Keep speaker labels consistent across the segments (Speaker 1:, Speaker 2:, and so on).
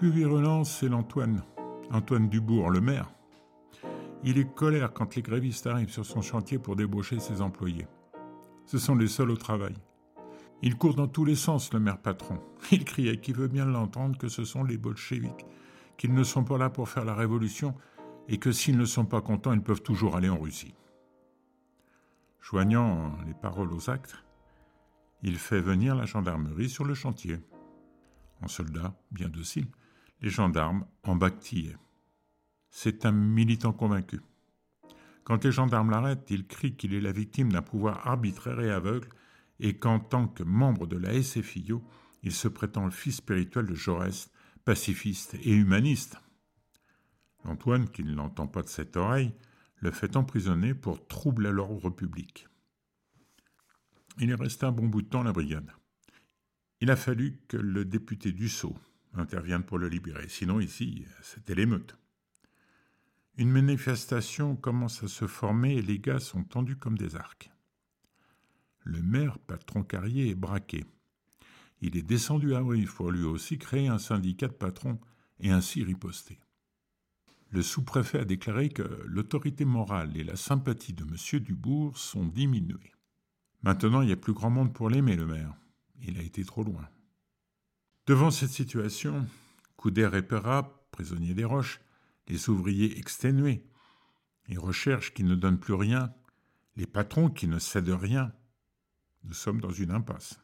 Speaker 1: plus virulent, c'est Antoine Dubourg, le maire. Il est colère quand les grévistes arrivent sur son chantier pour débaucher ses employés. Ce sont les seuls au travail. Il court dans tous les sens, le maire patron. Il crie à qui veut bien l'entendre que ce sont les bolcheviks, qu'ils ne sont pas là pour faire la révolution et que s'ils ne sont pas contents, ils peuvent toujours aller en Russie. Joignant les paroles aux actes, il fait venir la gendarmerie sur le chantier. En soldat, bien docile, les gendarmes embâtillaient. C'est un militant convaincu. Quand les gendarmes l'arrêtent, il crie qu'il est la victime d'un pouvoir arbitraire et aveugle et qu'en tant que membre de la SFIO, il se prétend le fils spirituel de Jaurès, pacifiste et humaniste. Antoine, qui ne l'entend pas de cette oreille, le fait emprisonner pour trouble à l'ordre public. Il est resté un bon bout de temps à la brigade. Il a fallu que le député Dussault intervienne pour le libérer, sinon ici, c'était l'émeute. Une manifestation commence à se former et les gars sont tendus comme des arcs. Le maire, patron Carrier, est braqué. Il est descendu à Brive pour lui aussi créer un syndicat de patrons et ainsi riposter. Le sous-préfet a déclaré que l'autorité morale et la sympathie de M. Dubourg sont diminuées. Maintenant, il n'y a plus grand monde pour l'aimer, le maire. Il a été trop loin. Devant cette situation, Couder et Perra, prisonniers des Roches, les ouvriers exténués, les recherches qui ne donnent plus rien, les patrons qui ne cèdent rien, nous sommes dans une impasse.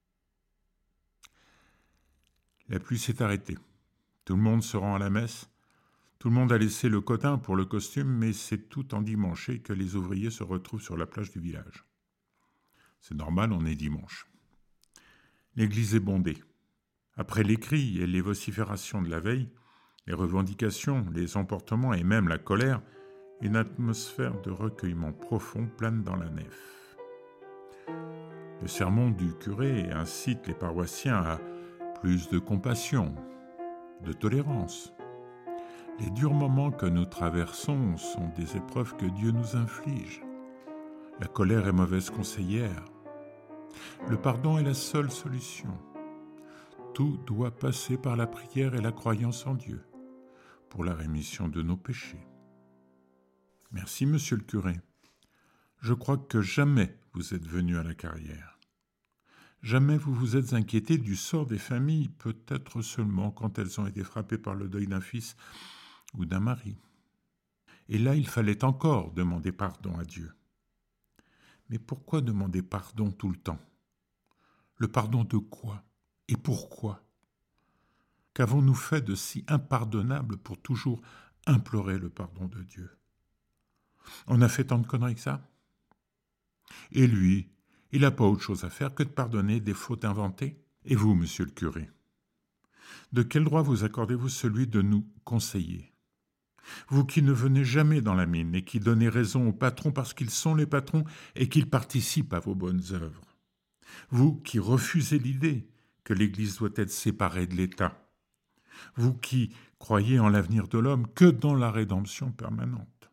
Speaker 1: La pluie s'est arrêtée. Tout le monde se rend à la messe. Tout le monde a laissé le cotin pour le costume, mais c'est tout endimanché que les ouvriers se retrouvent sur la plage du village. C'est normal, on est dimanche. L'église est bondée. Après les cris et les vociférations de la veille, les revendications, les emportements et même la colère, une atmosphère de recueillement profond plane dans la nef. Le sermon du curé incite les paroissiens à plus de compassion, de tolérance. Les durs moments que nous traversons sont des épreuves que Dieu nous inflige. La colère est mauvaise conseillère. Le pardon est la seule solution. Tout doit passer par la prière et la croyance en Dieu, pour la rémission de nos péchés. Merci, monsieur le curé. Je crois que jamais vous êtes venu à la Carrière. Jamais vous vous êtes inquiété du sort des familles, peut-être seulement quand elles ont été frappées par le deuil d'un fils ou d'un mari. Et là, il fallait encore demander pardon à Dieu. Mais pourquoi demander pardon tout le temps? Le pardon de quoi? Et pourquoi? Qu'avons-nous fait de si impardonnable pour toujours implorer le pardon de Dieu? On a fait tant de conneries que ça? Et lui, il n'a pas autre chose à faire que de pardonner des fautes inventées? Et vous, monsieur le curé, de quel droit vous accordez-vous celui de nous conseiller? Vous qui ne venez jamais dans la mine et qui donnez raison aux patrons parce qu'ils sont les patrons et qu'ils participent à vos bonnes œuvres. Vous qui refusez l'idée que l'Église doit être séparée de l'État. Vous qui croyez en l'avenir de l'homme que dans la rédemption permanente.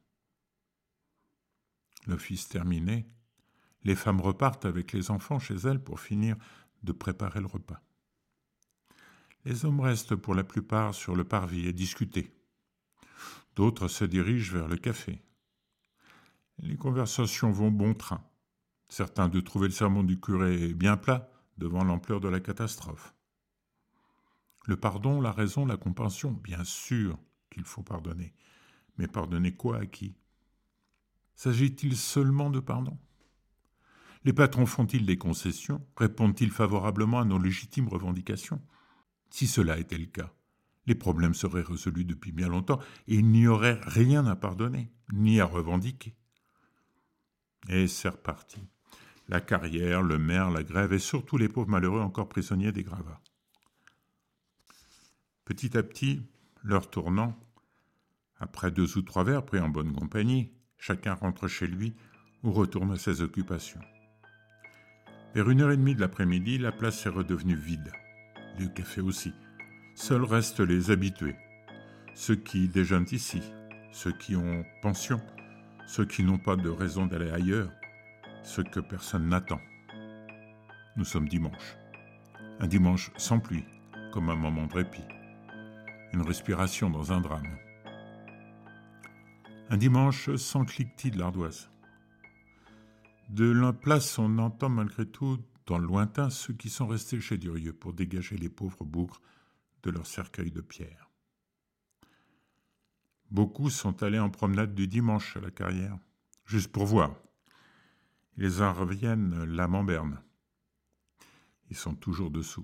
Speaker 1: L'office terminé, les femmes repartent avec les enfants chez elles pour finir de préparer le repas. Les hommes restent pour la plupart sur le parvis à discuter. D'autres se dirigent vers le café. Les conversations vont bon train. Certains de trouver le sermon du curé bien plat devant l'ampleur de la catastrophe. Le pardon, la raison, la compassion, bien sûr qu'il faut pardonner. Mais pardonner quoi à qui? S'agit-il seulement de pardon? Les patrons font-ils des concessions? Répondent-ils favorablement à nos légitimes revendications? Si cela était le cas, les problèmes seraient résolus depuis bien longtemps et il n'y aurait rien à pardonner, ni à revendiquer. Et c'est reparti. La Carrière, le maire, la grève et surtout les pauvres malheureux encore prisonniers des gravats. Petit à petit, l'heure tournant, après 2 ou 3 verres pris en bonne compagnie, chacun rentre chez lui ou retourne à ses occupations. Vers 1h30 de l'après-midi, la place est redevenue vide. Le café aussi. Seuls restent les habitués. Ceux qui déjeunent ici, ceux qui ont pension, ceux qui n'ont pas de raison d'aller ailleurs, ceux que personne n'attend. Nous sommes dimanche. Un dimanche sans pluie, comme un moment de répit. une respiration dans un drame. Un dimanche sans cliquetis de l'ardoise. De la place, on entend malgré tout, dans le lointain, ceux qui sont restés chez Durieux pour dégager les pauvres bougres de leur cercueil de pierre. Beaucoup sont allés en promenade du dimanche à la carrière, juste pour voir. Les uns reviennent l'âme en berne. Ils sont toujours dessous.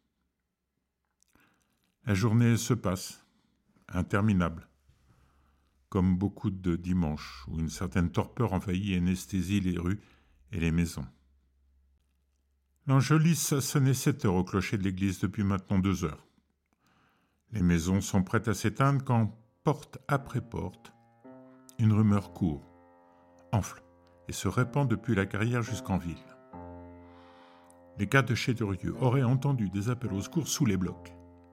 Speaker 1: La journée se passe, interminable, comme beaucoup de dimanches où une certaine torpeur envahit et anesthésie les rues et les maisons. L'Angélus a sonné 7 heures au clocher de l'église depuis maintenant 2 heures. Les maisons sont prêtes à s'éteindre quand, porte après porte, une rumeur court, enfle et se répand depuis la carrière jusqu'en ville. Les gars de chez Durieux auraient entendu des appels au secours sous les blocs.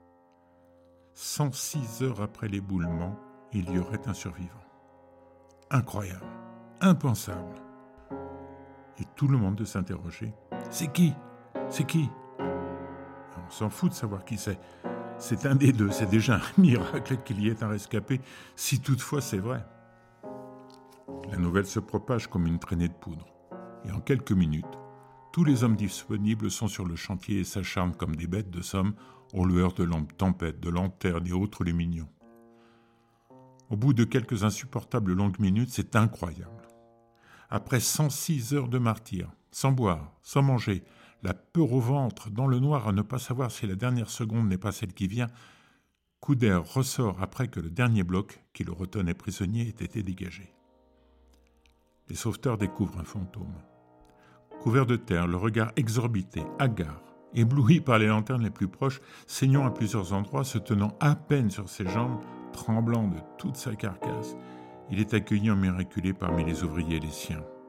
Speaker 1: 106 heures après l'éboulement, il y aurait un survivant. Incroyable, impensable. Et tout le monde de s'interroger. C'est qui ? C'est qui ? On s'en fout de savoir qui c'est. C'est un des deux, c'est déjà un miracle qu'il y ait un rescapé, si toutefois c'est vrai. La nouvelle se propage comme une traînée de poudre. Et en quelques minutes, tous les hommes disponibles sont sur le chantier et s'acharnent comme des bêtes de somme aux lueurs de lampes tempêtes, de lanternes et autres les mignons. Au bout de quelques insupportables longues minutes, c'est incroyable. Après 106 heures de martyre, sans boire, sans manger, la peur au ventre, dans le noir à ne pas savoir si la dernière seconde n'est pas celle qui vient, Couder ressort après que le dernier bloc, qui le retenait prisonnier, ait été dégagé. Les sauveteurs découvrent un fantôme. Couvert de terre, le regard exorbité, hagard, ébloui par les lanternes les plus proches, saignant à plusieurs endroits, se tenant à peine sur ses jambes, tremblant de toute sa carcasse, il est accueilli en miraculé parmi les ouvriers et les siens.